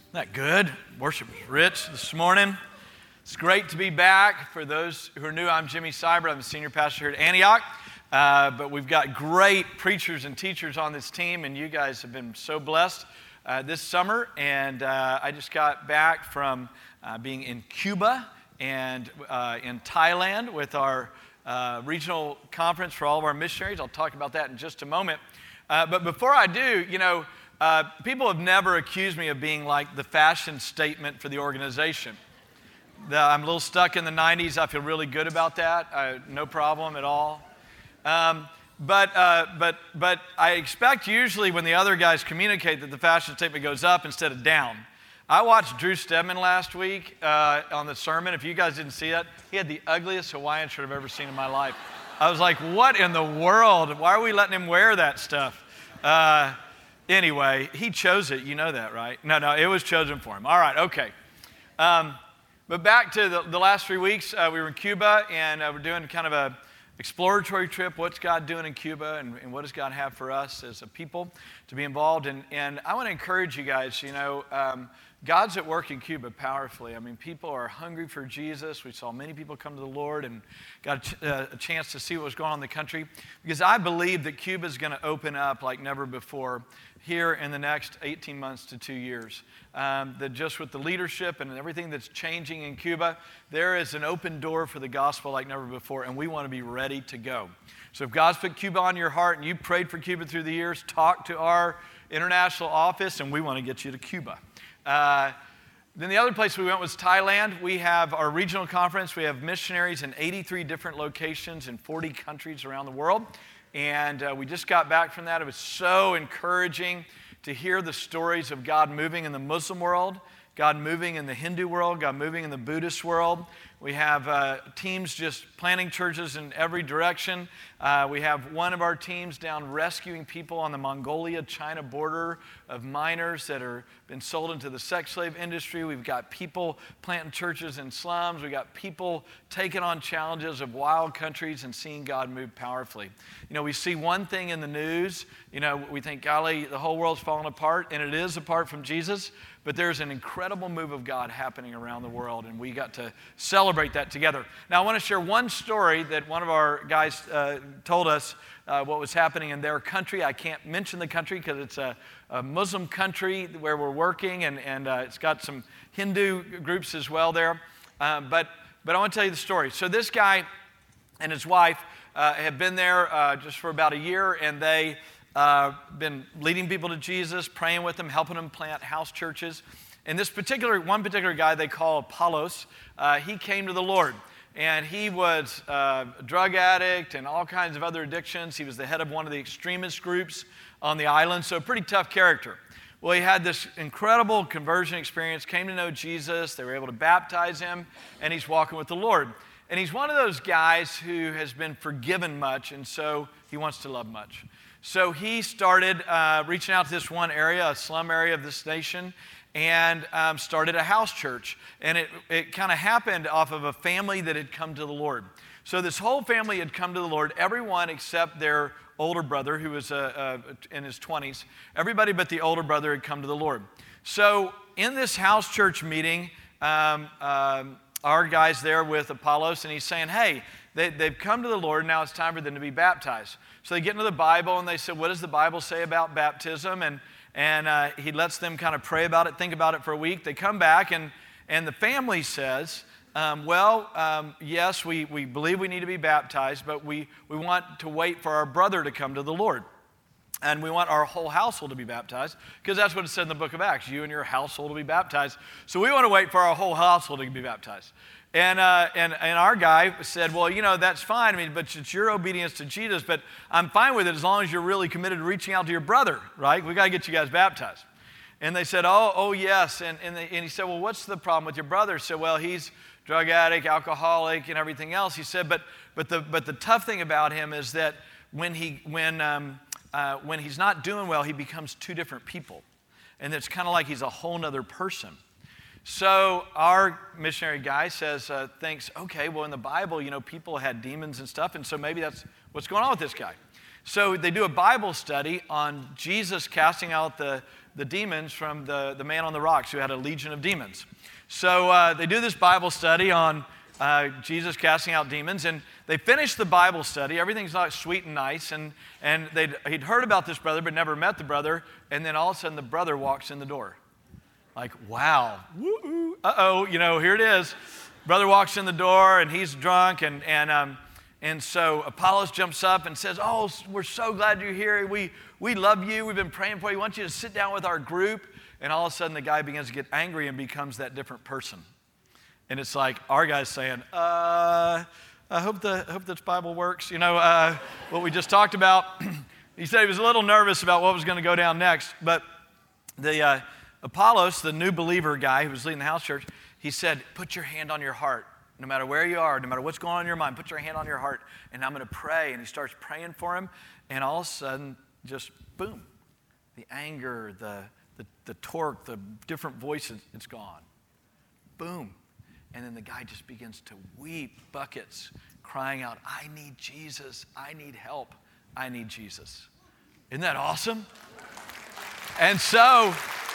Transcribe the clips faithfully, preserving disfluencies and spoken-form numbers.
Isn't that good? Worship was rich this morning. It's great to be back. For those who are new, I'm Jimmy Seibert. I'm the senior pastor here at Antioch. Uh, but we've got great preachers and teachers on this team, and you guys have been so blessed uh, this summer. And uh, I just got back from uh, being in Cuba and uh, in Thailand with our uh, regional conference for all of our missionaries. I'll talk about that in just a moment. Uh, but before I do, you know, Uh, people have never accused me of being like the fashion statement for the organization. The, I'm a little stuck in the nineties. I feel really good about that. Uh, no problem at all. Um, but, uh, but, but I expect usually when the other guys communicate that the fashion statement goes up instead of down. I watched Drew Stedman last week uh, on the sermon. If you guys didn't see that, he had the ugliest Hawaiian shirt I've ever seen in my life. I was like, what in the world? Why are we letting him wear that stuff? Uh, Anyway, he chose it. You know that, right? No, no, it was chosen for him. All right, okay. Um, but back to the, the last three weeks, uh, we were in Cuba, and uh, we're doing kind of a exploratory trip. What's God doing in Cuba, and, and what does God have for us as a people to be involved in? And I want to encourage you guys, you know, um, God's at work in Cuba powerfully. I mean, people are hungry for Jesus. We saw many people come to the Lord and got a, ch- uh, a chance to see what was going on in the country. Because I believe that Cuba is going to open up like never before here in the next eighteen months to two years. Um, that just with the leadership and everything that's changing in Cuba, there is an open door for the gospel like never before, and we want to be ready to go. So if God's put Cuba on your heart and you prayed for Cuba through the years, talk to our international office, and we want to get you to Cuba. Uh, then the other place we went was Thailand. We have our regional conference. We have missionaries in eighty-three different locations in forty countries around the world. And uh, we just got back from that. It was so encouraging to hear the stories of God moving in the Muslim world, God moving in the Hindu world, God moving in the Buddhist world. We have uh, teams just planting churches in every direction. Uh, we have one of our teams down rescuing people on the Mongolia-China border of minors that are been sold into the sex slave industry. We've got people planting churches in slums. We've got people taking on challenges of wild countries and seeing God move powerfully. You know, we see one thing in the news. You know, we think, golly, the whole world's falling apart, and it is apart from Jesus. But there's an incredible move of God happening around the world, and we got to celebrate that together. Now, I want to share one story that one of our guys uh, told us uh, what was happening in their country. I can't mention the country because it's a, a Muslim country where we're working, and, and uh, it's got some Hindu groups as well there. Uh, but, but I want to tell you the story. So this guy and his wife uh, have been there uh, just for about a year, and they Uh, been leading people to Jesus, praying with them, helping them plant house churches. And this particular, one particular guy they call Apollos, uh, he came to the Lord. And he was uh, a drug addict and all kinds of other addictions. He was the head of one of the extremist groups on the island, so a pretty tough character. Well, he had this incredible conversion experience, came to know Jesus. They were able to baptize him, and he's walking with the Lord. And he's one of those guys who has been forgiven much, and so he wants to love much. So he started uh, reaching out to this one area, a slum area of this nation, and um, started a house church. And it, it kind of happened off of a family that had come to the Lord. So this whole family had come to the Lord, everyone except their older brother, who was uh, uh, in his twenties. Everybody but the older brother had come to the Lord. So in this house church meeting, um, um, our guy's there with Apollos, and he's saying, hey, they, they've come to the Lord, now it's time for them to be baptized. So they get into the Bible, and they said, what does the Bible say about baptism? And, and uh, he lets them kind of pray about it, think about it for a week. They come back, and, and the family says, um, well, um, yes, we, we believe we need to be baptized, but we, we want to wait for our brother to come to the Lord. And we want our whole household to be baptized, because that's what it said in the book of Acts. You and your household will be baptized. So we want to wait for our whole household to be baptized. And, uh, and and our guy said, well, you know, that's fine, I mean, but it's your obedience to Jesus, but I'm fine with it as long as you're really committed to reaching out to your brother, right? We got to get you guys baptized. And they said, oh, oh yes. And, and, they, and he said, well, what's the problem with your brother? He said, well, he's drug addict, alcoholic, and everything else. He said, but but the but the tough thing about him is that when he when um, uh, when he's not doing well, he becomes two different people. And it's kind of like he's a whole nother person. So our missionary guy says, uh, thinks, okay, well, in the Bible, you know, people had demons and stuff, and so maybe that's what's going on with this guy. So they do a Bible study on Jesus casting out the, the demons from the, the man on the rocks who had a legion of demons. So uh, they do this Bible study on uh, Jesus casting out demons, and they finish the Bible study. Everything's like sweet and nice, and, and they'd, he'd heard about this brother but never met the brother, and then all of a sudden the brother walks in the door. Like, wow, woo-oo, uh-oh, you know, here it is. Brother walks in the door, and he's drunk, and, and, um, and so Apollos jumps up and says, oh, we're so glad you're here. We, we love you. We've been praying for you. We want you to sit down with our group. And all of a sudden, the guy begins to get angry and becomes that different person. And it's like our guy's saying, uh, I hope, the, I hope this Bible works. You know, uh, what we just talked about. He said he was a little nervous about what was going to go down next. But the uh, Apollos, the new believer guy who was leading the house church, he said, put your hand on your heart. No matter where you are, no matter what's going on in your mind, put your hand on your heart, and I'm going to pray. And he starts praying for him, and all of a sudden, just boom, the anger, the, the, the torque, the different voices, it's gone. Boom. And then the guy just begins to weep buckets, crying out, I need Jesus. I need help. I need Jesus. Isn't that awesome? And so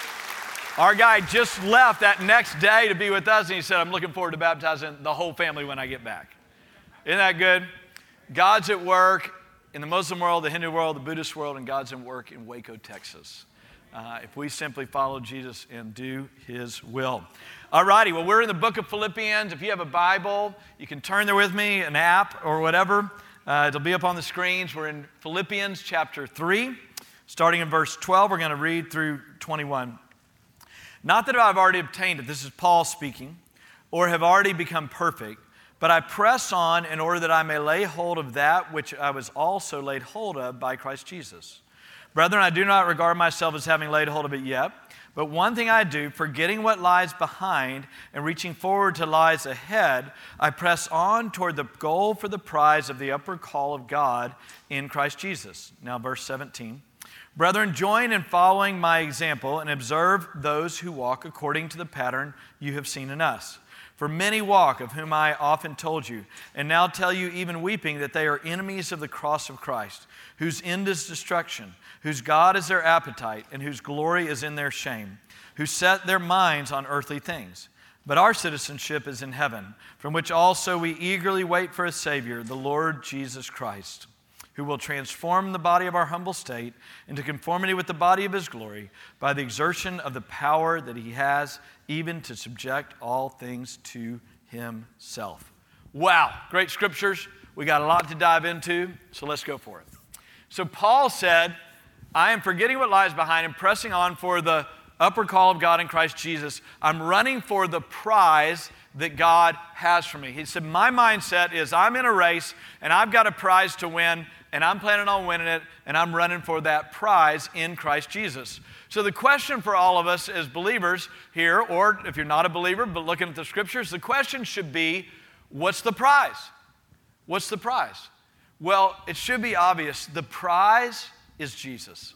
our guy just left that next day to be with us, and he said, I'm looking forward to baptizing the whole family when I get back. Isn't that good? God's at work in the Muslim world, the Hindu world, the Buddhist world, and God's at work in Waco, Texas. Uh, if we simply follow Jesus and do his will. All righty, well, we're in the book of Philippians. If you have a Bible, you can turn there with me, an app or whatever. Uh, it'll be up on the screens. We're in Philippians chapter three, starting in verse twelve. We're going to read through twenty-one. Not that I've already obtained it, this is Paul speaking, or have already become perfect, but I press on in order that I may lay hold of that which I was also laid hold of by Christ Jesus. Brethren, I do not regard myself as having laid hold of it yet, but one thing I do, forgetting what lies behind and reaching forward to lies ahead, I press on toward the goal for the prize of the upward call of God in Christ Jesus. Now, verse seventeen. Brethren, join in following my example and observe those who walk according to the pattern you have seen in us. For many walk, of whom I often told you, and now tell you even weeping, that they are enemies of the cross of Christ, whose end is destruction, whose God is their appetite, and whose glory is in their shame, who set their minds on earthly things. But our citizenship is in heaven, from which also we eagerly wait for a Savior, the Lord Jesus Christ, who will transform the body of our humble state into conformity with the body of his glory by the exertion of the power that he has, even to subject all things to himself. Wow, great scriptures. We got a lot to dive into, so let's go for it. So Paul said, I am forgetting what lies behind and pressing on for the upward call of God in Christ Jesus. I'm running for the prize that God has for me. He said, my mindset is I'm in a race and I've got a prize to win, and I'm planning on winning it, and I'm running for that prize in Christ Jesus. So the question for all of us as believers here, or if you're not a believer but looking at the scriptures, the question should be, what's the prize? What's the prize? Well, it should be obvious. The prize is Jesus.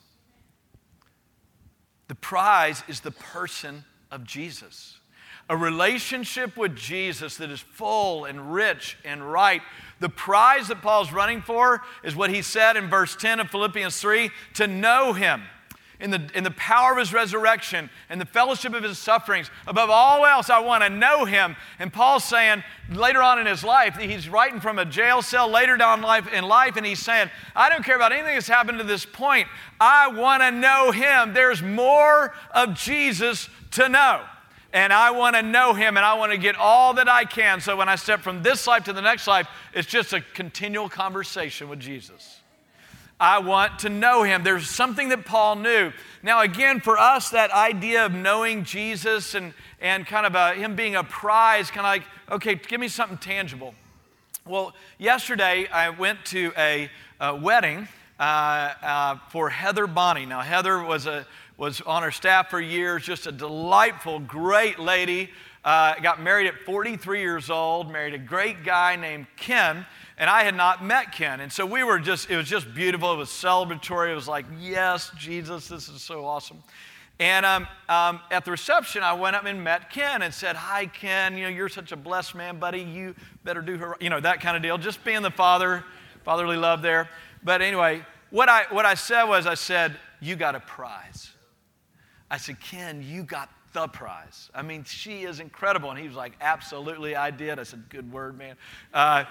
The prize is the person of Jesus. A relationship with Jesus that is full and rich and right. The prize that Paul's running for is what he said in verse ten of Philippians three, to know him in the, in the power of his resurrection and the fellowship of his sufferings. Above all else, I want to know him. And Paul's saying later on in his life, he's writing from a jail cell later down life, in life, and he's saying, I don't care about anything that's happened to this point. I want to know him. There's more of Jesus to know. And I want to know him, and I want to get all that I can. So when I step from this life to the next life, it's just a continual conversation with Jesus. I want to know him. There's something that Paul knew. Now, again, for us, that idea of knowing Jesus and, and kind of a, him being a prize, kind of like, okay, give me something tangible. Well, yesterday I went to a, a wedding uh, uh, for Heather Bonney. Now, Heather was a was on her staff for years, just a delightful, great lady. Uh, got married at forty-three years old, married a great guy named Ken, and I had not met Ken. And so we were just, it was just beautiful. It was celebratory. It was like, yes, Jesus, this is so awesome. And um, um, at the reception, I went up and met Ken and said, hi, Ken, you know, you're such a blessed man, buddy. You better do her, you know, that kind of deal. Just being the father, fatherly love there. But anyway, what I, what I said was, I said, you got a prize. I said, Ken, you got the prize. I mean, she is incredible. And he was like, absolutely, I did. I said, good word, man. Uh,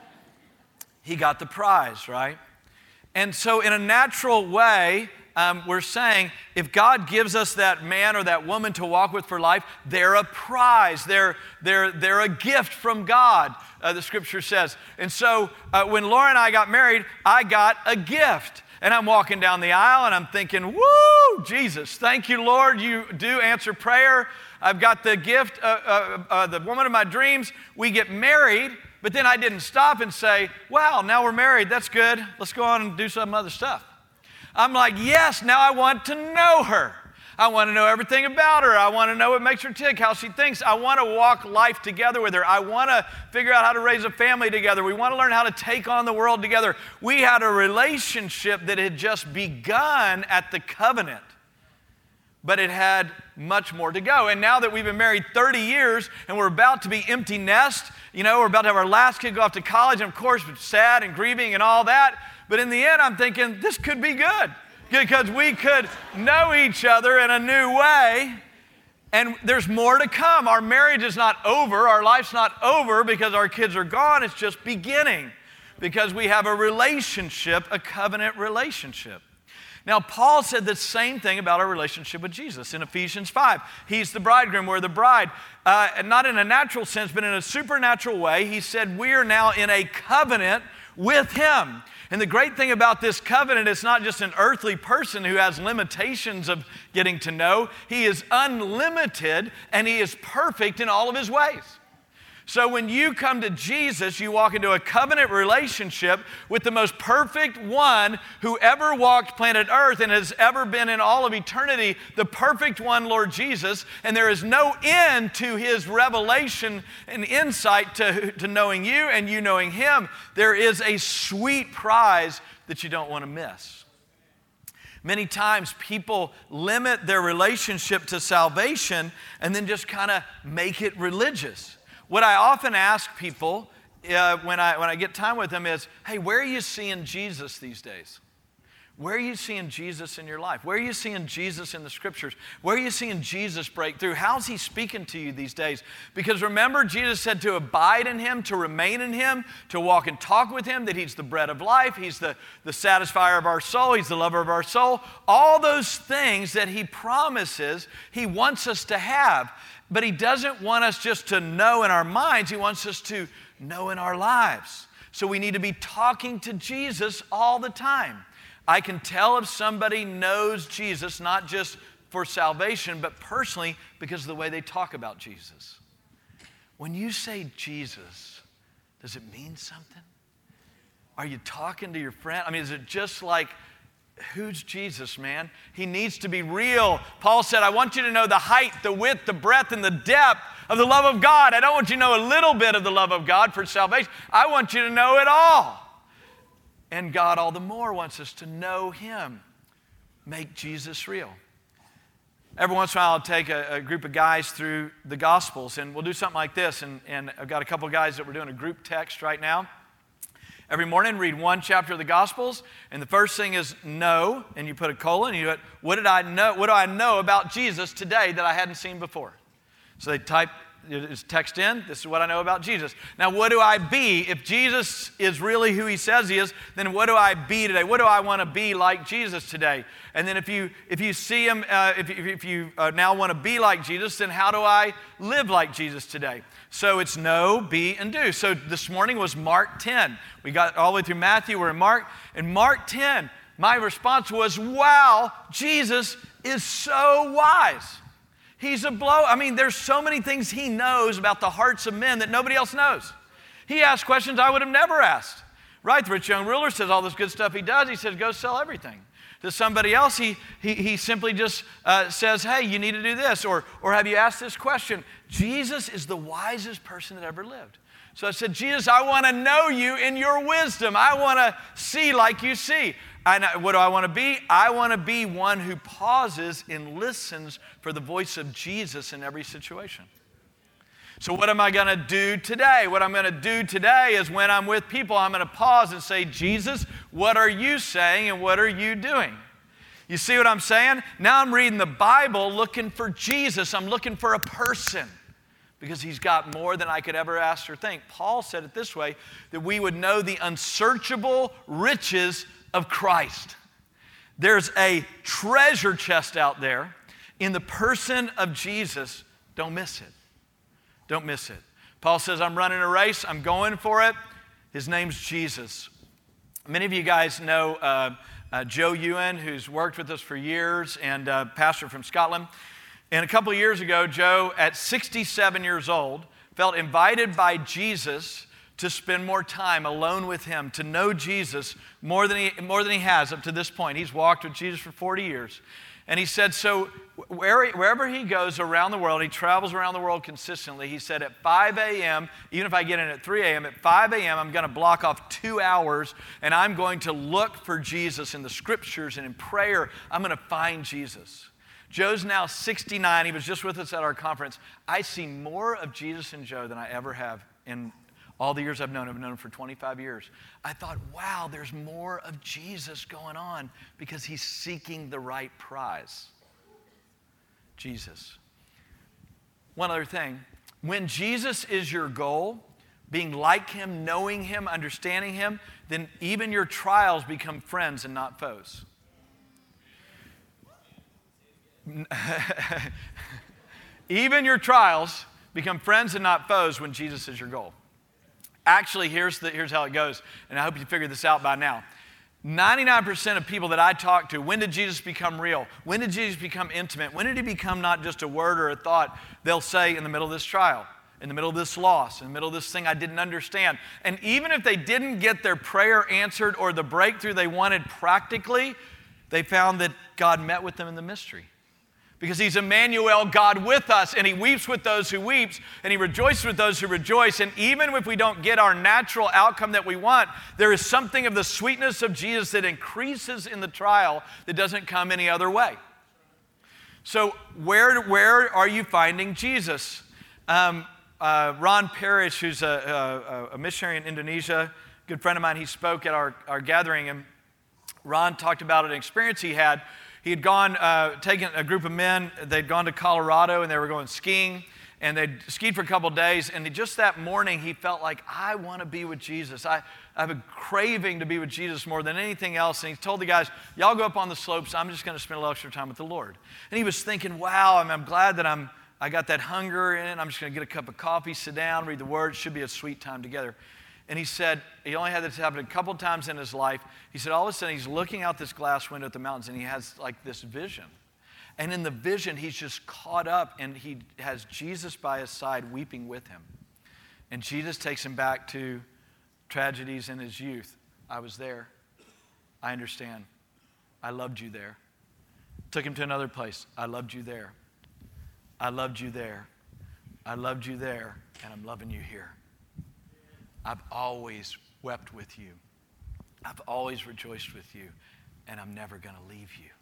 he got the prize, right? And so in a natural way, um, we're saying if God gives us that man or that woman to walk with for life, they're a prize. They're, they're, they're a gift from God, uh, the scripture says. And so uh, when Laura and I got married, I got a gift. And I'm walking down the aisle and I'm thinking, woo, Jesus, thank you, Lord. You do answer prayer. I've got the gift, uh, uh, uh, the woman of my dreams. We get married, but then I didn't stop and say, wow, now we're married. That's good. Let's go on and do some other stuff. I'm like, yes, now I want to know her. I want to know everything about her. I want to know what makes her tick, how she thinks. I want to walk life together with her. I want to figure out how to raise a family together. We want to learn how to take on the world together. We had a relationship that had just begun at the covenant, but it had much more to go. And now that we've been married thirty years and we're about to be empty nest, you know, we're about to have our last kid go off to college, and of course, it's sad and grieving and all that. But in the end, I'm thinking, this could be good. Because we could know each other in a new way, and there's more to come. Our marriage is not over. Our life's not over because our kids are gone. It's just beginning because we have a relationship, a covenant relationship. Now, Paul said the same thing about our relationship with Jesus in Ephesians five. He's the bridegroom, we're the bride. Uh, and not in a natural sense, but in a supernatural way. He said we are now in a covenant with him. And the great thing about this covenant, it's not just an earthly person who has limitations of getting to know. He is unlimited and he is perfect in all of his ways. So when you come to Jesus, you walk into a covenant relationship with the most perfect one who ever walked planet Earth and has ever been in all of eternity, the perfect one, Lord Jesus, and there is no end to his revelation and insight to, to knowing you and you knowing him. There is a sweet prize that you don't want to miss. Many times people limit their relationship to salvation and then just kind of make it religious. What I often ask people uh, when, I, when I get time with them is, hey, where are you seeing Jesus these days? Where are you seeing Jesus in your life? Where are you seeing Jesus in the scriptures? Where are you seeing Jesus break through? How's he speaking to you these days? Because remember, Jesus said to abide in him, to remain in him, to walk and talk with him, that he's the bread of life, he's the, the satisfier of our soul, he's the lover of our soul. All those things that he promises, he wants us to have. But he doesn't want us just to know in our minds. He wants us to know in our lives. So we need to be talking to Jesus all the time. I can tell if somebody knows Jesus, not just for salvation, but personally because of the way they talk about Jesus. When you say Jesus, does it mean something? Are you talking to your friend? I mean, is it just like, who's Jesus, man? He needs to be real. Paul said, I want you to know the height, the width, the breadth, and the depth of the love of God. I don't want you to know a little bit of the love of God for salvation. I want you to know it all. And God all the more wants us to know him. Make Jesus real. Every once in a while, I'll take a, a group of guys through the Gospels, and we'll do something like this. And, and I've got a couple of guys that we're doing a group text right now. Every morning, read one chapter of the Gospels, and the first thing is know, and you put a colon, and you put, what did I know? What do I know about Jesus today that I hadn't seen before? So they type, just text in, this is what I know about Jesus. Now, what do I be? If Jesus is really who he says he is, then what do I be today? What do I want to be like Jesus today? And then if you if you see him, uh, if, you, if you uh, now want to be like Jesus, then how do I live like Jesus today? So it's know, be, and do. So this morning was Mark ten. We got all the way through Matthew, we're in Mark. And Mark ten, my response was, wow, Jesus is so wise. He's a blow. I mean, there's so many things he knows about the hearts of men that nobody else knows. He asks questions I would have never asked. Right? The rich young ruler says all this good stuff he does. He says, go sell everything. To somebody else, he, he, he simply just uh, says, hey, you need to do this. Or, or have you asked this question? Jesus is the wisest person that ever lived. So I said, Jesus, I want to know you in your wisdom. I want to see like you see. And what do I want to be? I want to be one who pauses and listens for the voice of Jesus in every situation. So what am I going to do today? What I'm going to do today is when I'm with people, I'm going to pause and say, Jesus, what are you saying and what are you doing? You see what I'm saying? Now I'm reading the Bible looking for Jesus. I'm looking for a person because he's got more than I could ever ask or think. Paul said it this way, that we would know the unsearchable riches of Christ. There's a treasure chest out there in the person of Jesus. Don't miss it. Don't miss it. Paul says, I'm running a race. I'm going for it. His name's Jesus. Many of you guys know uh, uh, Joe Ewan, who's worked with us for years and uh, pastor from Scotland. And a couple of years ago, Joe, at sixty-seven years old, felt invited by Jesus to spend more time alone with him, to know Jesus more than he, more than he has up to this point. He's walked with Jesus for forty years. And he said, so where, wherever he goes around the world, he travels around the world consistently. He said at five a.m., even if I get in at three a.m., at five a.m., I'm going to block off two hours and I'm going to look for Jesus in the scriptures and in prayer. I'm going to find Jesus. Joe's now sixty-nine. He was just with us at our conference. I see more of Jesus in Joe than I ever have in all the years I've known him. I've known him for twenty-five years. I thought, wow, there's more of Jesus going on because he's seeking the right prize. Jesus. One other thing. When Jesus is your goal, being like him, knowing him, understanding him, then even your trials become friends and not foes. Even your trials become friends and not foes when Jesus is your goal. Actually, here's, the, here's how it goes, and I hope you figured this out by now. ninety-nine percent of people that I talk to, when did Jesus become real? When did Jesus become intimate? When did he become not just a word or a thought? They'll say in the middle of this trial, in the middle of this loss, in the middle of this thing I didn't understand. And even if they didn't get their prayer answered or the breakthrough they wanted practically, they found that God met with them in the mystery. Because he's Emmanuel, God with us, and he weeps with those who weeps, and he rejoices with those who rejoice. And even if we don't get our natural outcome that we want, there is something of the sweetness of Jesus that increases in the trial that doesn't come any other way. So where, where are you finding Jesus? Um, uh, Ron Parrish, who's a, a, a missionary in Indonesia, a good friend of mine, he spoke at our, our gathering, and Ron talked about an experience he had. He had gone, uh, taken a group of men, they'd gone to Colorado and they were going skiing, and they'd skied for a couple of days, and just that morning he felt like, I want to be with Jesus. I, I have a craving to be with Jesus more than anything else. And he told the guys, y'all go up on the slopes, I'm just going to spend a little extra time with the Lord. And he was thinking, wow, I'm, I'm glad that I'm, I got that hunger in, I'm just going to get a cup of coffee, sit down, read the Word, it should be a sweet time together. And he said, he only had this happen a couple times in his life. He said, all of a sudden, he's looking out this glass window at the mountains, and he has like this vision. And in the vision, he's just caught up, and he has Jesus by his side weeping with him. And Jesus takes him back to tragedies in his youth. I was there. I understand. I loved you there. Took him to another place. I loved you there. I loved you there. I loved you there, and I'm loving you here. I've always wept with you. I've always rejoiced with you, and I'm never going to leave you.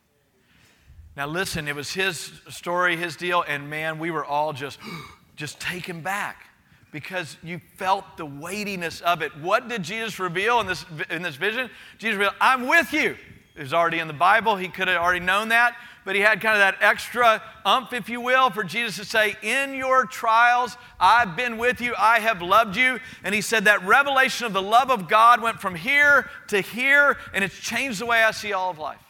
Now listen, it was his story, his deal, and man, we were all just, just taken back because you felt the weightiness of it. What did Jesus reveal in this, in this vision? Jesus revealed, I'm with you. It was already in the Bible. He could have already known that, but he had kind of that extra umph, if you will, for Jesus to say, in your trials, I've been with you, I have loved you. And he said that revelation of the love of God went from here to here, and it's changed the way I see all of life.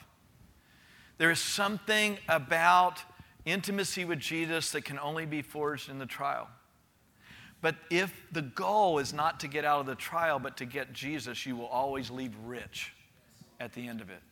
There is something about intimacy with Jesus that can only be forged in the trial. But if the goal is not to get out of the trial, but to get Jesus, you will always leave rich at the end of it.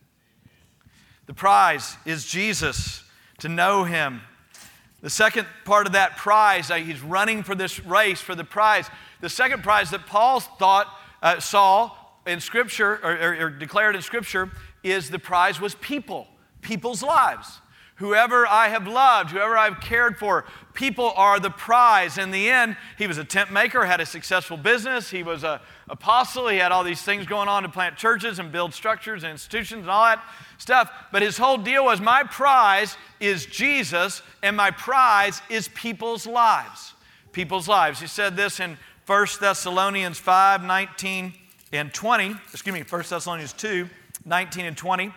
The prize is Jesus, to know him. The second part of that prize, he's running for this race for the prize. The second prize that Paul thought, uh, saw in Scripture, or, or, or declared in Scripture, is the prize was people, people's lives. Whoever I have loved, whoever I've cared for, people are the prize. In the end, he was a tent maker, had a successful business. He was an apostle. He had all these things going on to plant churches and build structures and institutions and all that stuff. But his whole deal was, my prize is Jesus, and my prize is people's lives. people's lives. He said this in First Thessalonians five, nineteen and twenty. Excuse me, First Thessalonians two, nineteen and twenty.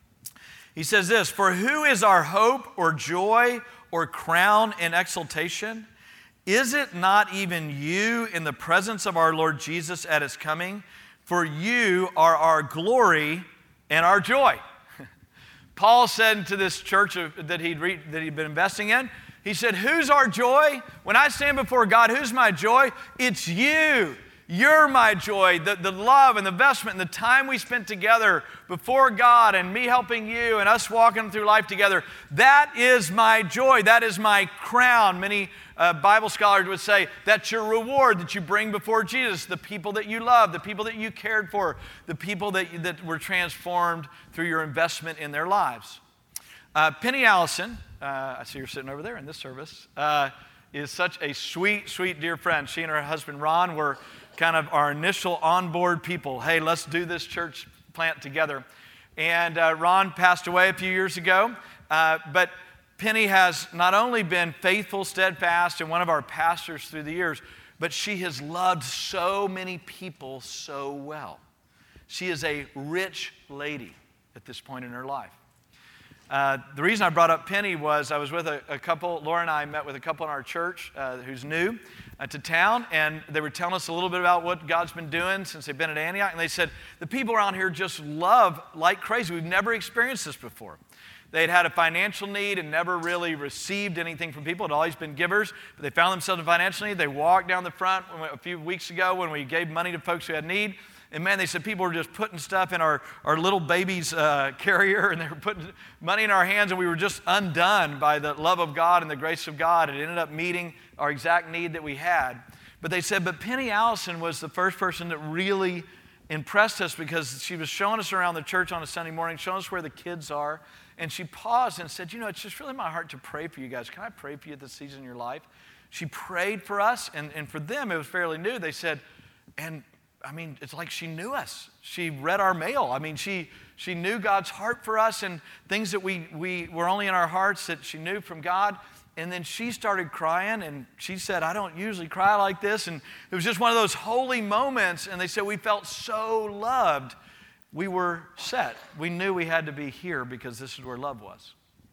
He says this, "For who is our hope or joy or crown and exaltation? Is it not even you in the presence of our Lord Jesus at his coming? For you are our glory and our joy." Paul said to this church that he'd, re- that he'd been investing in, he said, who's our joy? When I stand before God, who's my joy? It's you. You're my joy. The, the love and the investment and the time we spent together before God and me helping you and us walking through life together, that is my joy. That is my crown. Many uh, Bible scholars would say that's your reward that you bring before Jesus, the people that you love, the people that you cared for, the people that, that were transformed through your investment in their lives. Uh, Penny Allison, uh, I see you're sitting over there in this service, uh, is such a sweet, sweet dear friend. She and her husband Ron were kind of our initial onboard people. Hey, let's do this church plant together. And uh, Ron passed away a few years ago, uh, but Penny has not only been faithful, steadfast, and one of our pastors through the years, but she has loved so many people so well. She is a rich lady at this point in her life. Uh, the reason I brought up Penny was I was with a, a couple, Laura and I met with a couple in our church uh, who's new uh, to town, and they were telling us a little bit about what God's been doing since they've been at Antioch, and they said, the people around here just love like crazy. We've never experienced this before. They'd had a financial need and never really received anything from people. It had always been givers, but they found themselves in financial need. They walked down the front a few weeks ago when we gave money to folks who had need. And man, they said people were just putting stuff in our, our little baby's uh, carrier, and they were putting money in our hands, and we were just undone by the love of God and the grace of God. It ended up meeting our exact need that we had. But they said, but Penny Allison was the first person that really impressed us because she was showing us around the church on a Sunday morning, showing us where the kids are. And she paused and said, you know, it's just really my heart to pray for you guys. Can I pray for you at this season in your life? She prayed for us, and, and for them, it was fairly new. They said, and I mean, it's like she knew us. She read our mail. I mean, she she knew God's heart for us and things that we, we were only in our hearts that she knew from God. And then she started crying, and she said, I don't usually cry like this. And it was just one of those holy moments, and they said we felt so loved. We were set. We knew we had to be here because this is where love was.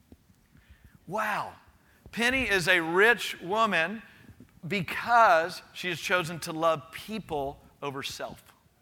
Wow. Penny is a rich woman because she has chosen to love people over self.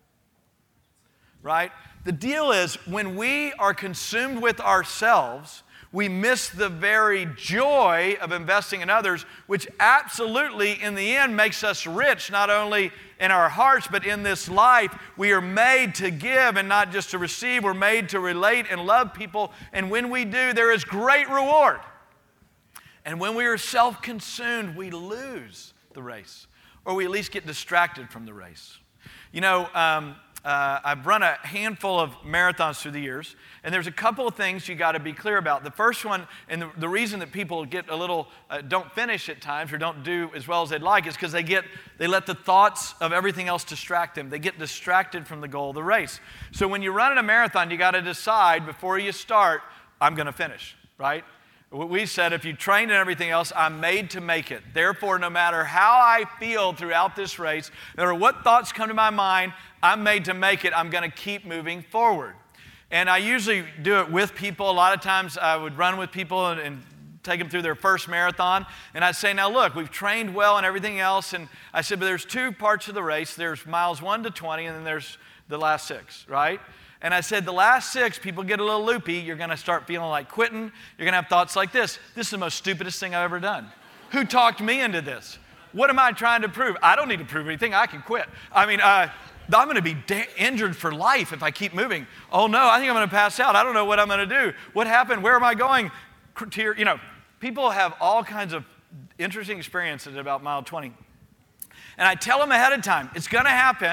Right? The deal is when we are consumed with ourselves, we miss the very joy of investing in others, which absolutely in the end makes us rich, not only in our hearts, but in this life. We are made to give and not just to receive. We're made to relate and love people. And when we do, there is great reward. And when we are self-consumed, we lose the race, or we at least get distracted from the race. You know, um, uh, I've run a handful of marathons through the years, and there's a couple of things you got to be clear about. The first one, and the, the reason that people get a little, uh, don't finish at times or don't do as well as they'd like is because they get, they let the thoughts of everything else distract them. They get distracted from the goal of the race. So when you run in a marathon, you got to decide before you start, I'm going to finish, right? We said, if you train and everything else, I'm made to make it. Therefore, no matter how I feel throughout this race, no matter what thoughts come to my mind, I'm made to make it. I'm going to keep moving forward. And I usually do it with people. A lot of times I would run with people and, and take them through their first marathon. And I'd say, now look, we've trained well and everything else. And I said, but there's two parts of the race. There's miles one to twenty, and then there's the last six, right? And I said, the last six, people get a little loopy. You're going to start feeling like quitting. You're going to have thoughts like this. This is the most stupidest thing I've ever done. Who talked me into this? What am I trying to prove? I don't need to prove anything. I can quit. I mean, uh, I'm going to be da- injured for life if I keep moving. Oh, no, I think I'm going to pass out. I don't know what I'm going to do. What happened? Where am I going? You know, people have all kinds of interesting experiences about mile twenty. And I tell them ahead of time, it's going to happen.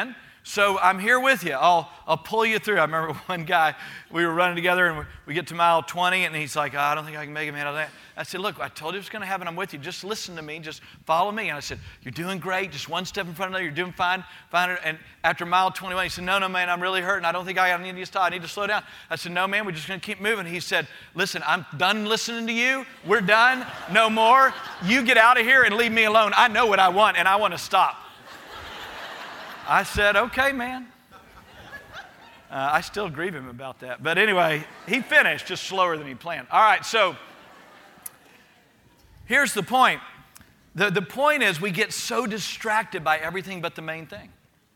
So I'm here with you. I'll, I'll pull you through. I remember one guy, we were running together and we get to mile twenty and he's like, oh, I don't think I can make it, man. I said, look, I told you what's going to happen. I'm with you. Just listen to me. Just follow me. And I said, you're doing great. Just one step in front of another. You're doing fine. fine. And after mile twenty-one, he said, no, no, man, I'm really hurting. I don't think I need to stop. I need to slow down. I said, no, man, we're just going to keep moving. He said, listen, I'm done listening to you. We're done. No more. You get out of here and leave me alone. I know what I want and I want to stop. I said, okay, man. Uh, I still grieve him about that. But anyway, he finished just slower than he planned. All right, so here's the point. The, the point is we get so distracted by everything but the main thing.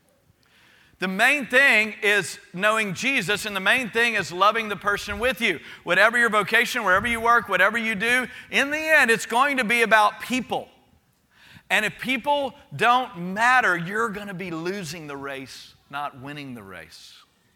The main thing is knowing Jesus, and the main thing is loving the person with you. Whatever your vocation, wherever you work, whatever you do, in the end, it's going to be about people. And if people don't matter, you're going to be losing the race, not winning the race.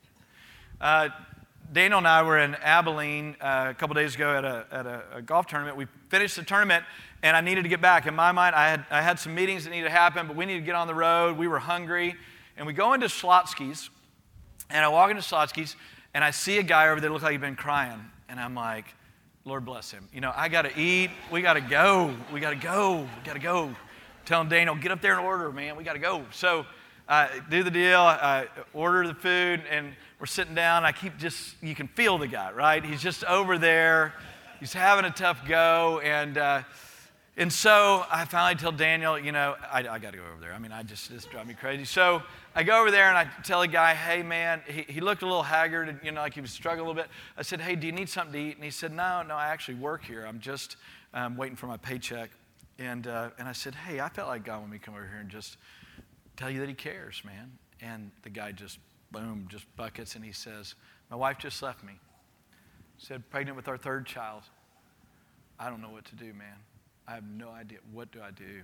Uh, Daniel and I were in Abilene uh, a couple days ago at, a, at a, a golf tournament. We finished the tournament, and I needed to get back. In my mind, I had, I had some meetings that needed to happen, but we needed to get on the road. We were hungry. And we go into Slotsky's, and I walk into Slotsky's, and I see a guy over there look like he'd been crying. And I'm like, Lord bless him. You know, I got to eat. We got to go. We got to go. We got to go. Telling Daniel, get up there and order, man. We got to go. So I uh, do the deal. I order the food, and we're sitting down. I keep just, you can feel the guy, right? He's just over there. He's having a tough go. And uh, and so I finally tell Daniel, you know, I, I got to go over there. I mean, I just, this drives me crazy. So I go over there, and I tell the guy, hey, man, he, he looked a little haggard, and, you know, like he was struggling a little bit. I said, hey, do you need something to eat? And he said, no, no, I actually work here. I'm just um, waiting for my paycheck. And uh, and I said, hey, I felt like God wanted me to come over here and just tell you that he cares, man. And the guy just, boom, just buckets, and he says, my wife just left me. Said, pregnant with our third child. I don't know what to do, man. I have no idea. What do I do?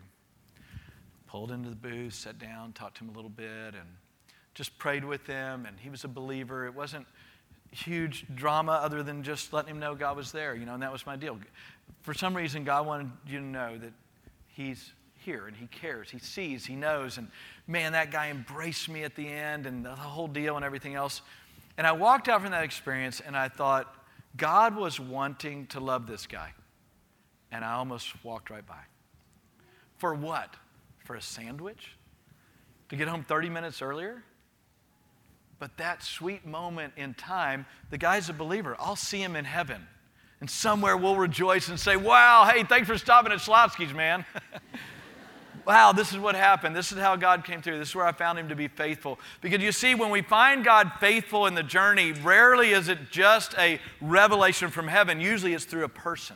Pulled into the booth, sat down, talked to him a little bit, and just prayed with him. And he was a believer. It wasn't huge drama other than just letting him know God was there, you know, and that was my deal. For some reason, God wanted you to know that he's here and he cares, he sees, he knows. And man, that guy embraced me at the end and the whole deal and everything else. And I walked out from that experience and I thought, God was wanting to love this guy. And I almost walked right by. For what? For a sandwich? To get home thirty minutes earlier? But that sweet moment in time, the guy's a believer. I'll see him in heaven. And somewhere we'll rejoice and say, wow, hey, thanks for stopping at Slotsky's, man. Wow, this is what happened. This is how God came through. This is where I found him to be faithful. Because you see, when we find God faithful in the journey, rarely is it just a revelation from heaven. Usually it's through a person.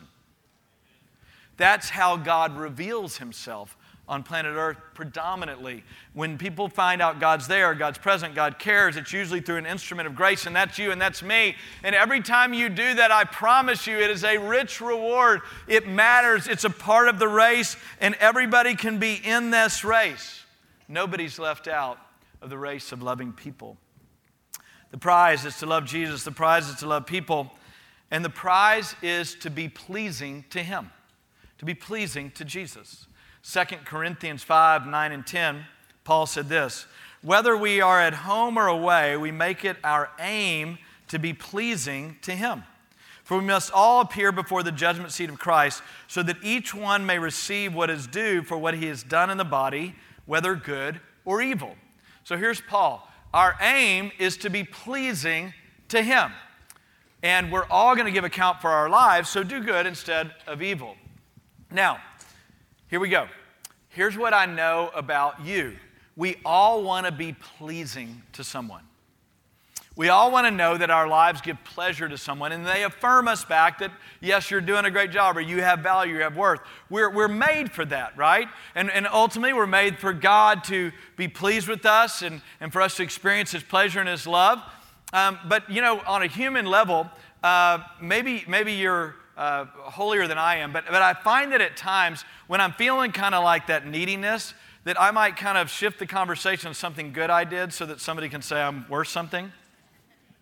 That's how God reveals himself on planet Earth predominantly. When people find out God's there, God's present, God cares, it's usually through an instrument of grace, and that's you and that's me. And every time you do that, I promise you, it is a rich reward. It matters. It's a part of the race, and everybody can be in this race. Nobody's left out of the race of loving people. The prize is to love Jesus. The prize is to love people. And the prize is to be pleasing to him, to be pleasing to Jesus. Second Corinthians five, nine, and ten, Paul said this, whether we are at home or away, we make it our aim to be pleasing to him. For we must all appear before the judgment seat of Christ, so that each one may receive what is due for what he has done in the body, whether good or evil. So here's Paul. Our aim is to be pleasing to him. And we're all going to give account for our lives, so do good instead of evil. Now, here we go. Here's what I know about you. We all want to be pleasing to someone. We all want to know that our lives give pleasure to someone, and they affirm us back that, yes, you're doing a great job, or you have value, you have worth. We're, we're made for that, right? And, and ultimately, we're made for God to be pleased with us and, and for us to experience his pleasure and his love. Um, but, you know, on a human level, uh, maybe, maybe you're Uh, holier than I am, but, but I find that at times when I'm feeling kind of like that neediness, that I might kind of shift the conversation to something good I did so that somebody can say I'm worth something.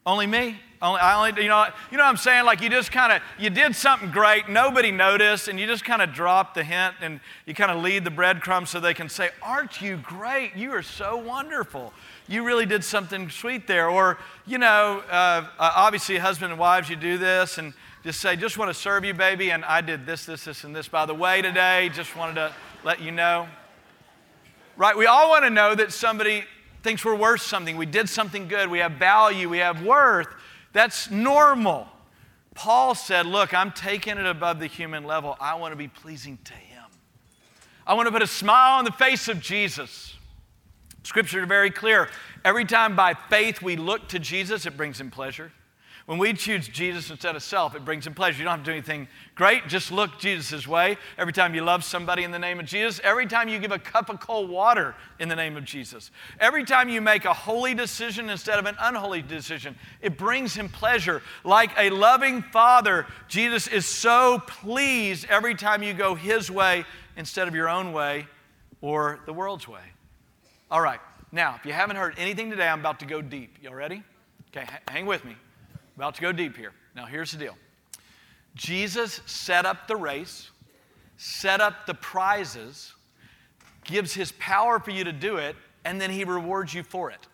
Only me? Only, I only, you know, you know what I'm saying? Like you just kind of, you did something great, nobody noticed, and you just kind of drop the hint and you kind of lead the breadcrumbs so they can say, aren't you great? You are so wonderful. You really did something sweet there. Or, you know, uh, obviously husband and wives, you do this and just say, just want to serve you, baby, and I did this, this, this, and this. By the way, today, just wanted to let you know. Right? We all want to know that somebody thinks we're worth something. We did something good. We have value. We have worth. That's normal. Paul said, look, I'm taking it above the human level. I want to be pleasing to him. I want to put a smile on the face of Jesus. Scripture is very clear. Every time by faith we look to Jesus, it brings him pleasure. When we choose Jesus instead of self, it brings him pleasure. You don't have to do anything great. Just look Jesus' way. Every time you love somebody in the name of Jesus, every time you give a cup of cold water in the name of Jesus, every time you make a holy decision instead of an unholy decision, it brings him pleasure. Like a loving father, Jesus is so pleased every time you go his way instead of your own way or the world's way. All right. Now, if you haven't heard anything today, I'm about to go deep. Y'all ready? Okay, hang with me. About to go deep here. Now, here's the deal. Jesus set up the race, set up the prizes, gives his power for you to do it, and then he rewards you for it.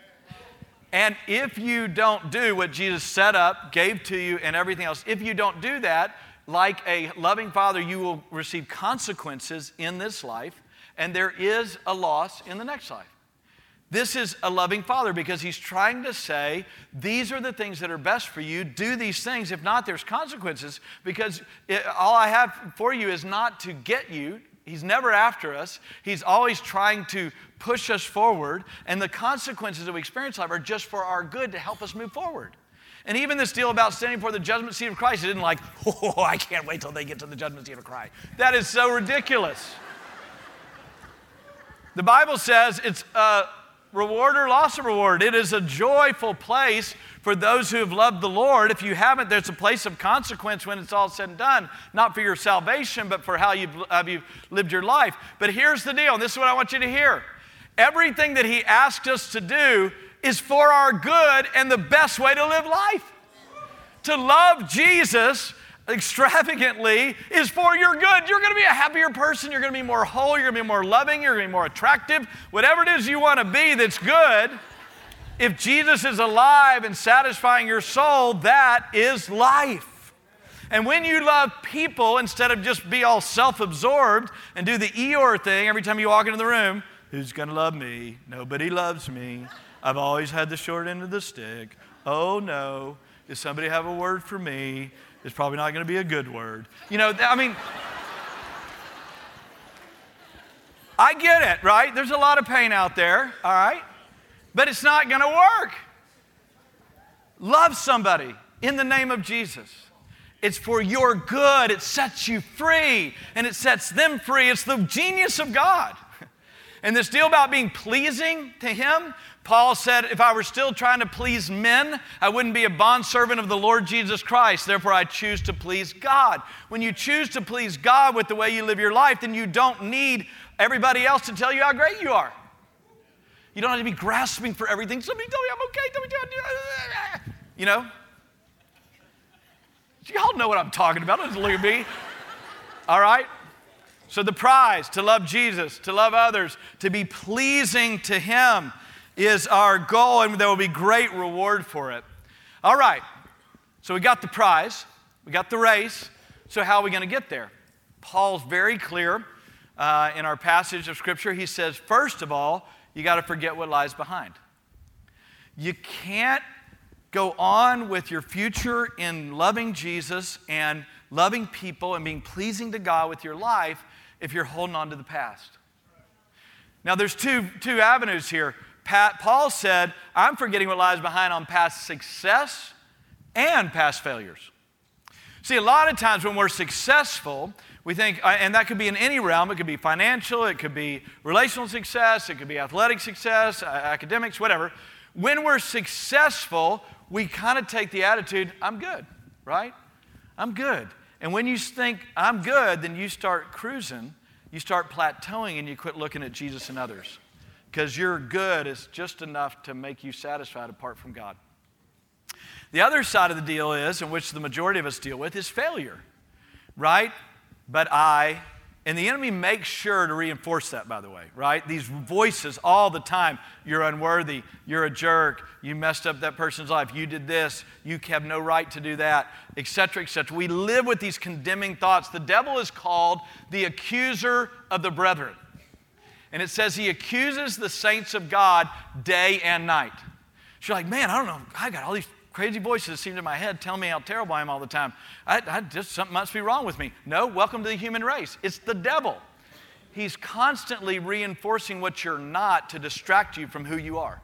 And if you don't do what Jesus set up, gave to you, and everything else, if you don't do that, like a loving father, you will receive consequences in this life, and there is a loss in the next life. This is a loving father because he's trying to say, these are the things that are best for you. Do these things. If not, there's consequences because it, all I have for you is not to get you. He's never after us. He's always trying to push us forward. And the consequences that we experience in life are just for our good to help us move forward. And even this deal about standing before the judgment seat of Christ, it isn't like, oh, I can't wait till they get to the judgment seat of Christ. That is so ridiculous. The Bible says it's a reward or loss of reward. It is a joyful place for those who have loved the Lord. If you haven't, there's a place of consequence when it's all said and done, not for your salvation, but for how you've, how you've lived your life. But here's the deal, and this is what I want you to hear. Everything that he asked us to do is for our good and the best way to live life. To love Jesus extravagantly is for your good. You're going to be a happier person. You're going to be more whole. You're going to be more loving. You're going to be more attractive. Whatever it is you want to be that's good, if Jesus is alive and satisfying your soul, that is life. And when you love people, instead of just be all self-absorbed and do the Eeyore thing every time you walk into the room, who's going to love me? Nobody loves me. I've always had the short end of the stick. Oh no, does somebody have a word for me? It's probably not going to be a good word. You know, I mean, I get it, right? There's a lot of pain out there, all right? But it's not going to work. Love somebody in the name of Jesus. It's for your good. It sets you free, and it sets them free. It's the genius of God. And this deal about being pleasing to him, Paul said, if I were still trying to please men, I wouldn't be a bondservant of the Lord Jesus Christ. Therefore, I choose to please God. When you choose to please God with the way you live your life, then you don't need everybody else to tell you how great you are. You don't have to be grasping for everything. Somebody tell me I'm okay. Tell me, tell me, you know? Y'all know what I'm talking about. Don't look at me. All right? So the prize, to love Jesus, to love others, to be pleasing to him is our goal, and there will be great reward for it. All right, so we got the prize, we got the race, so how are we going to get there? Paul's very clear uh, in our passage of Scripture. He says, first of all, you got to forget what lies behind. You can't go on with your future in loving Jesus and loving people and being pleasing to God with your life if you're holding on to the past. Now, there's two, two avenues here. Pat, Paul said, I'm forgetting what lies behind on past success and past failures. See, a lot of times when we're successful, we think, and that could be in any realm, it could be financial, it could be relational success, it could be athletic success, academics, whatever. When we're successful, we kind of take the attitude, I'm good, right? I'm good. And when you think, I'm good, then you start cruising, you start plateauing, and you quit looking at Jesus and others. Because your good is just enough to make you satisfied apart from God. The other side of the deal is, in which the majority of us deal with, is failure, right? But I, and the enemy makes sure to reinforce that, by the way, right? These voices all the time. You're unworthy. You're a jerk. You messed up that person's life. You did this. You have no right to do that, et cetera, et cetera. We live with these condemning thoughts. The devil is called the accuser of the brethren. And it says he accuses the saints of God day and night. So you're like, man, I don't know. I got all these crazy voices that seem in my head telling me how terrible I am all the time. I, I just, something must be wrong with me. No, welcome to the human race. It's the devil. He's constantly reinforcing what you're not to distract you from who you are.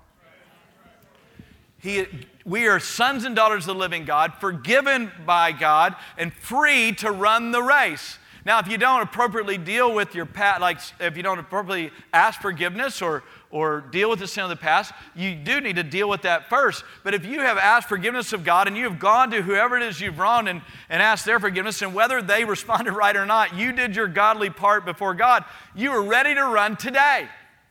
He, we are sons and daughters of the living God, forgiven by God, and free to run the race. Now, if you don't appropriately deal with your past, like if you don't appropriately ask forgiveness or, or deal with the sin of the past, you do need to deal with that first. But if you have asked forgiveness of God and you have gone to whoever it is you've wronged and, and asked their forgiveness, and whether they responded right or not, you did your godly part before God, you are ready to run today.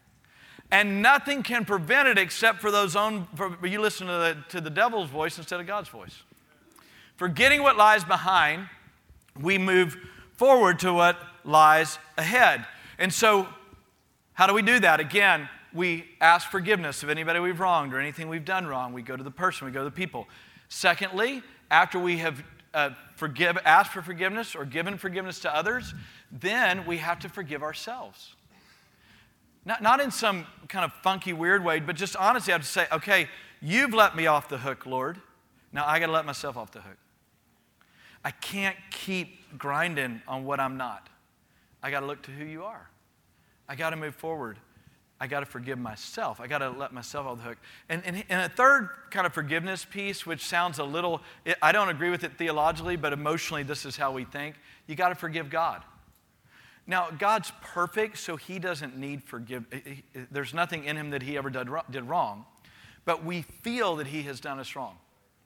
And nothing can prevent it except for those own, for you listen to the, to the devil's voice instead of God's voice. Forgetting what lies behind, we move forward to what lies ahead. And so, how do we do that? Again, we ask forgiveness of anybody we've wronged or anything we've done wrong. We go to the person, we go to the people. Secondly, after we have uh, forgive, asked for forgiveness or given forgiveness to others, then we have to forgive ourselves. Not, not in some kind of funky, weird way, but just honestly, I have to say, okay, you've let me off the hook, Lord. Now I got to let myself off the hook. I can't keep grinding on what I'm not. I got to look to who you are. I got to move forward. I got to forgive myself. I got to let myself off the hook. And, and, and a third kind of forgiveness piece, which sounds a little, I don't agree with it theologically, but emotionally this is how we think. You got to forgive God. Now, God's perfect, so he doesn't need forgive. There's nothing in him that he ever did wrong, but we feel that he has done us wrong.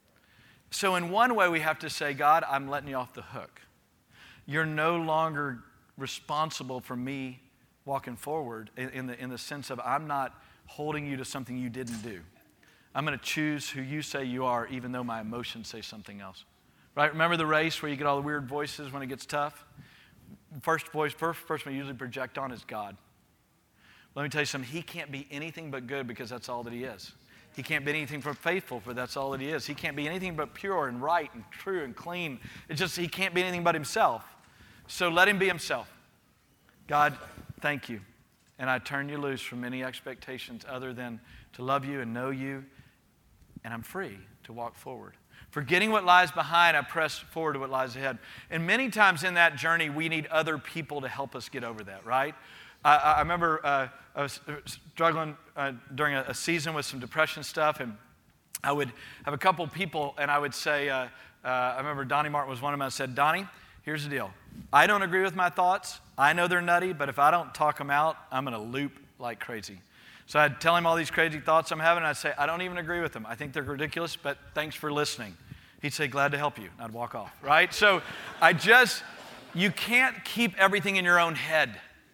So in one way, we have to say, God, I'm letting you off the hook. You're no longer responsible for me walking forward in the, in the sense of I'm not holding you to something you didn't do. I'm going to choose who you say you are, even though my emotions say something else. Right? Remember the race where you get all the weird voices when it gets tough? First voice, first person we usually project on is God. Let me tell you something. He can't be anything but good because that's all that he is. He can't be anything but faithful, for that's all that he is. He can't be anything but pure and right and true and clean. It's just he can't be anything but himself. So let him be himself. God, thank you. And I turn you loose from any expectations other than to love you and know you, and I'm free to walk forward. Forgetting what lies behind, I press forward to what lies ahead. And many times in that journey, we need other people to help us get over that, right? Uh, I remember uh, I was struggling uh, during a, a season with some depression stuff, and I would have a couple people, and I would say, uh, uh, I remember Donnie Martin was one of them. I said, Donnie, here's the deal. I don't agree with my thoughts. I know they're nutty, but if I don't talk them out, I'm going to loop like crazy. So I'd tell him all these crazy thoughts I'm having, and I'd say, I don't even agree with them. I think they're ridiculous, but thanks for listening. He'd say, glad to help you. And I'd walk off, right? So I just, you can't keep everything in your own head.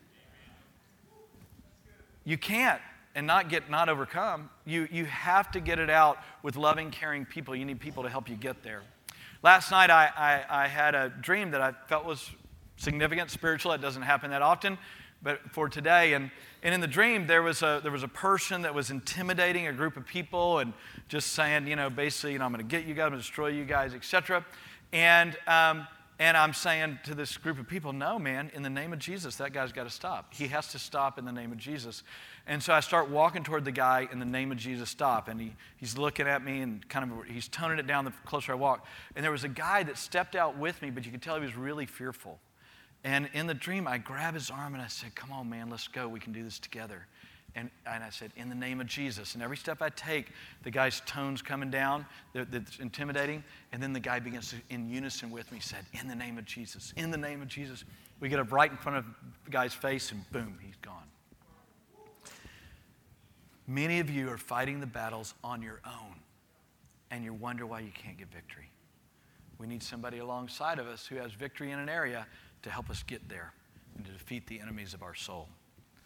You can't and not get, not overcome. You, you have to get it out with loving, caring people. You need people to help you get there. Last night I, I, I had a dream that I felt was significant, spiritual. It doesn't happen that often, but for today. And, and in the dream, there was a there was a person that was intimidating a group of people and just saying, you know, basically, you know, I'm going to get you guys, I'm going to destroy you guys, et cetera. And um, and I'm saying to this group of people, no, man, in the name of Jesus, that guy's got to stop. He has to stop in the name of Jesus. And so I start walking toward the guy in the name of Jesus, stop. And he, he's looking at me and kind of, he's toning it down the closer I walk. And there was a guy that stepped out with me, but you could tell he was really fearful. And in the dream, I grabbed his arm and I said, come on, man, let's go. We can do this together. And, and I said, in the name of Jesus. And every step I take, the guy's tone's coming down, that's intimidating. And then the guy begins to, in unison with me, said, in the name of Jesus, in the name of Jesus. We get up right in front of the guy's face and boom, he's gone. Many of you are fighting the battles on your own, and you wonder why you can't get victory. We need somebody alongside of us who has victory in an area to help us get there and to defeat the enemies of our soul.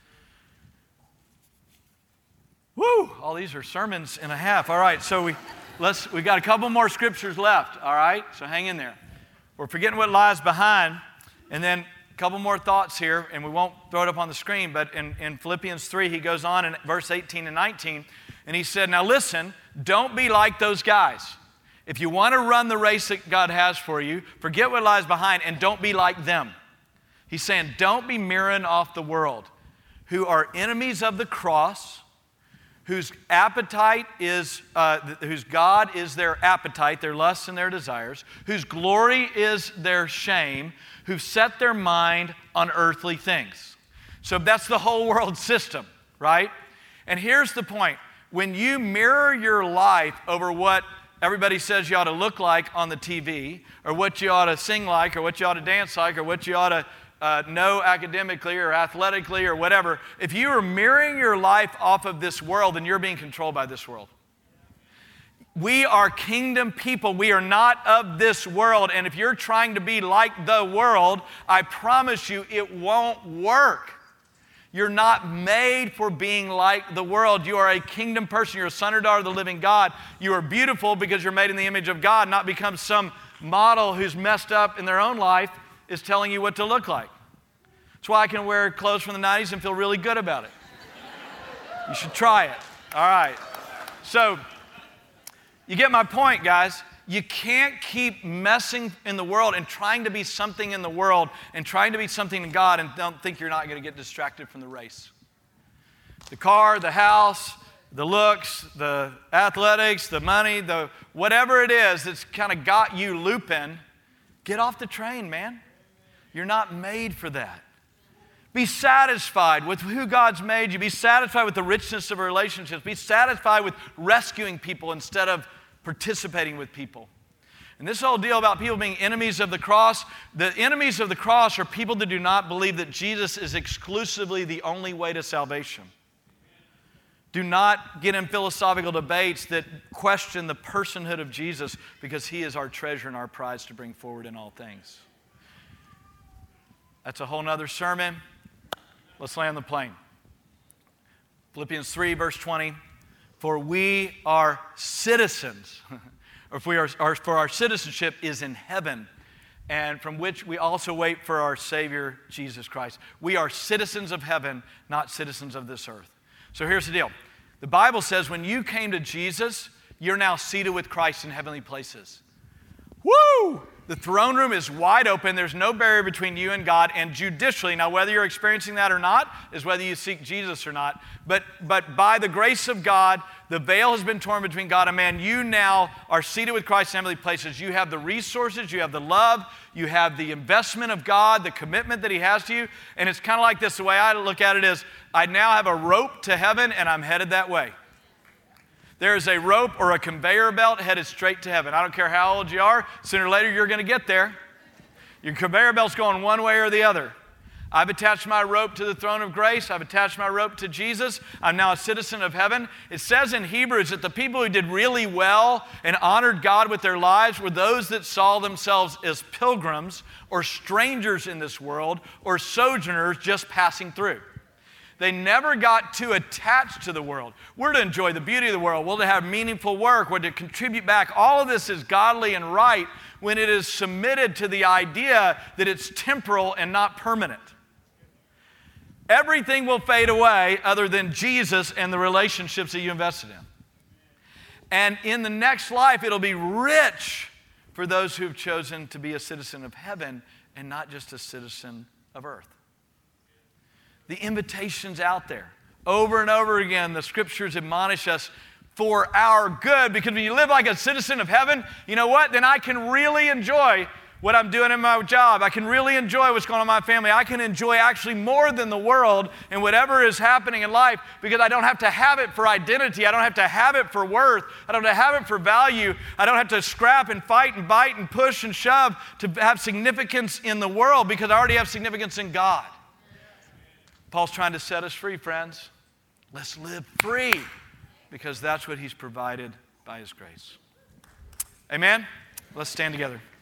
Woo! All these are sermons and a half. All right, so we let's, we've got a couple more scriptures left, all right? So hang in there. We're forgetting what lies behind, and then a couple more thoughts here, and we won't throw it up on the screen, but in, in Philippians three, he goes on in verse eighteen and nineteen, and he said, now listen, don't be like those guys. If you want to run the race that God has for you, forget what lies behind and don't be like them. He's saying, don't be mirroring off the world, who are enemies of the cross, whose appetite is, uh, whose God is their appetite, their lusts and their desires, whose glory is their shame, who've set their mind on earthly things. So that's the whole world system, right? And here's the point. When you mirror your life over what everybody says you ought to look like on the T V, or what you ought to sing like, or what you ought to dance like, or what you ought to uh, know academically or athletically or whatever, if you are mirroring your life off of this world, then you're being controlled by this world. We are kingdom people. We are not of this world. And if you're trying to be like the world, I promise you it won't work. You're not made for being like the world. You are a kingdom person. You're a son or daughter of the living God. You are beautiful because you're made in the image of God, not become some model who's messed up in their own life is telling you what to look like. That's why I can wear clothes from the nineties and feel really good about it. You should try it. All right. So, you get my point, guys. You can't keep messing in the world and trying to be something in the world and trying to be something in God and don't think you're not going to get distracted from the race. The car, the house, the looks, the athletics, the money, the whatever it is that's kind of got you looping, get off the train, man. You're not made for that. Be satisfied with who God's made you. Be satisfied with the richness of relationships. Be satisfied with rescuing people instead of participating with people. And this whole deal about people being enemies of the cross, the enemies of the cross are people that do not believe that Jesus is exclusively the only way to salvation. Do not get in philosophical debates that question the personhood of Jesus, because he is our treasure and our prize to bring forward in all things. That's a whole nother sermon. Let's land the plane. Philippians three, verse twenty. For we are citizens, or if we are, our, for our citizenship is in heaven, and from which we also wait for our Savior, Jesus Christ. We are citizens of heaven, not citizens of this earth. So here's the deal. The Bible says when you came to Jesus, you're now seated with Christ in heavenly places. Woo! The throne room is wide open. There's no barrier between you and God. And judicially, now whether you're experiencing that or not is whether you seek Jesus or not. But, but by the grace of God, the veil has been torn between God and man. You now are seated with Christ in heavenly places. You have the resources. You have the love. You have the investment of God, the commitment that he has to you. And it's kind of like this. The way I look at it is, I now have a rope to heaven and I'm headed that way. There is a rope or a conveyor belt headed straight to heaven. I don't care how old you are, sooner or later you're going to get there. Your conveyor belt's going one way or the other. I've attached my rope to the throne of grace. I've attached my rope to Jesus. I'm now a citizen of heaven. It says in Hebrews that the people who did really well and honored God with their lives were those that saw themselves as pilgrims or strangers in this world or sojourners just passing through. They never got too attached to the world. We're to enjoy the beauty of the world. We're to have meaningful work. We're to contribute back. All of this is godly and right when it is submitted to the idea that it's temporal and not permanent. Everything will fade away other than Jesus and the relationships that you invested in. And in the next life, it'll be rich for those who've chosen to be a citizen of heaven and not just a citizen of earth. The invitation's out there. Over and over again, the scriptures admonish us for our good, because when you live like a citizen of heaven, you know what? Then I can really enjoy what I'm doing in my job. I can really enjoy what's going on in my family. I can enjoy actually more than the world and whatever is happening in life, because I don't have to have it for identity. I don't have to have it for worth. I don't have to have it for value. I don't have to scrap and fight and bite and push and shove to have significance in the world, because I already have significance in God. Paul's trying to set us free, friends. Let's live free, because that's what he's provided by his grace. Amen? Let's stand together.